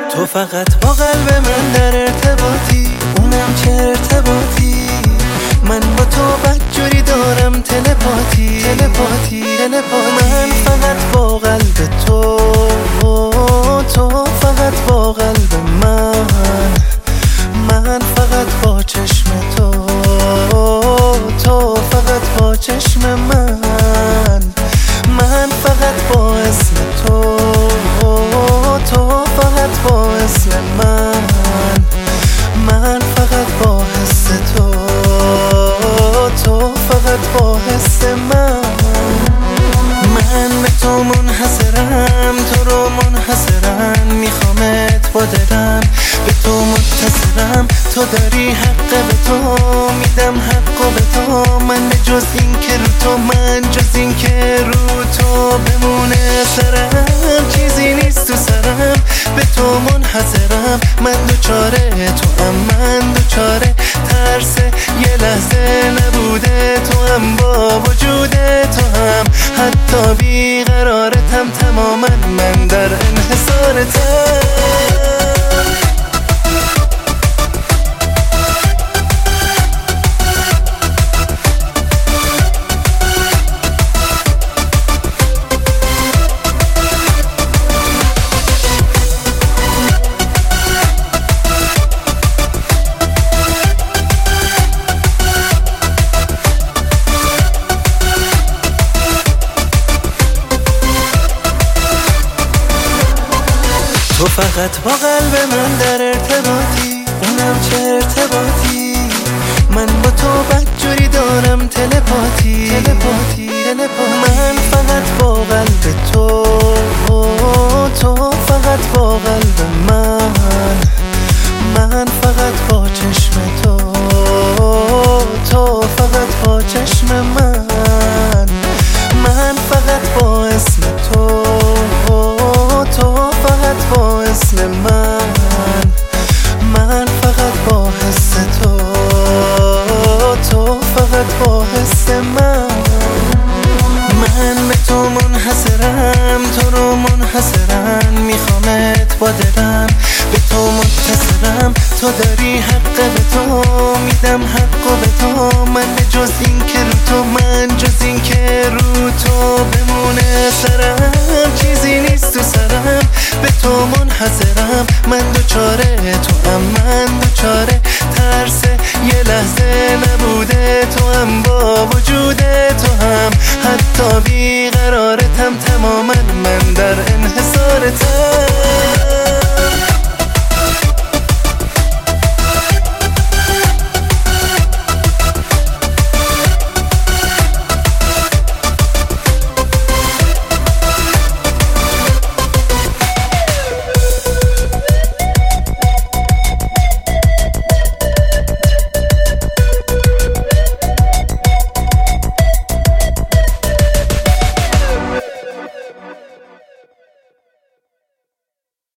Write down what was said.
تو فقط با قلب من در ارتباطی، اونم چه ارتباطی. من با تو بدجوری دارم تلپاتی. من فقط با قلب تو، تو فقط با قلب من فقط با چشم تو، تو فقط با چشم من فقط با اسم تو، تو فقط با اسم من فقط با حس تو، تو فقط با حس من به تو منحصرم، تو رو منحصرم، میخوامت با دلم، به تو متصلم. تو داری حق، به تو میدم حق و به تو. من جز این که رو تو، من جز این که رو تو بمونه سرم، چیزی نیست تو سرم. به تو منحصرم، من دوچاره تو هم، من دوچاره ترس یه لحظه نبوده تو هم، با وجود تو هم حتی بیقرارتم تماما، من در انحصارتم. تو فقط با قلب من در ارتباطی، اونم چه ارتباطی. من با تو بدجوری دارم تلپاتی. من فقط با قلب تو، تو فقط با قلب من فقط با چشم تو، تو فقط با چشم من فقط با اسم تو، تو فقط با اسم من فقط با حس تو، تو فقط با حس من به تو منحصرم، تو رو منحصرم، میخوامت با دلم، به تو متصلم. تو داری حق، به تو میدم حق و به تو. من جز این که رو تو، من جز این که رو تو بمونه سرم، چیزی نیست تو سرم. به تو منحصرم، من دوچاره